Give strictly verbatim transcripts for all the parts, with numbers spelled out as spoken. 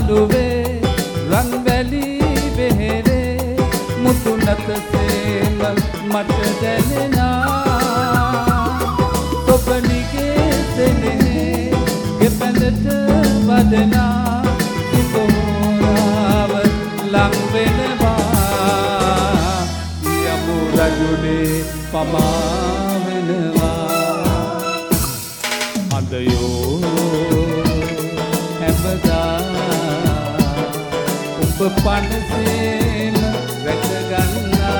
මඩුවේ රන් වැලි බෙහෙරේ මුතු නැතසේම මට දැනෙනා ඔබනිගේ සෙනෙහේ ගෙපැලට වදනා සිතෝරාව ලං වෙනවා යමු රජුනේ පමා වෙනවා අදයෝ හැමදා ඔබ පනසේම වැටගන්නා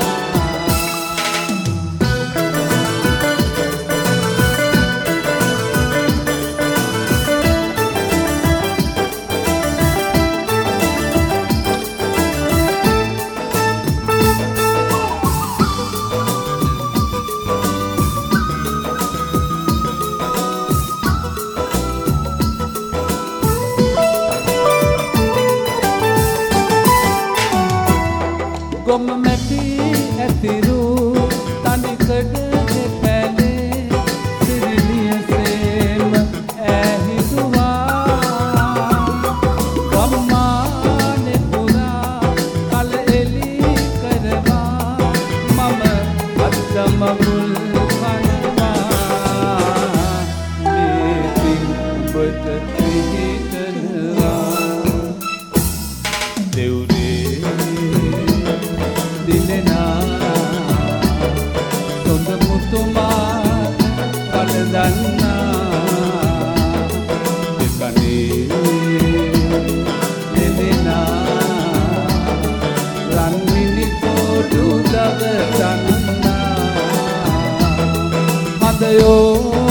ගොම මැටි ඇතිරු තනිකඩ දෙපැලේ සිරිලියසේම ඇහිදුවා ගම්මානෙ පුරා කල එලි කරවා මම අත්තමගුල් කනවා මේ පිඹට පිහිටනවා දෙව්නේ දිලනා සොඳ මුතුමා කලදන්නා දෙකනේ දෙදෙනා රන්මිනි තෝඩු දවසන්නා හදයෝ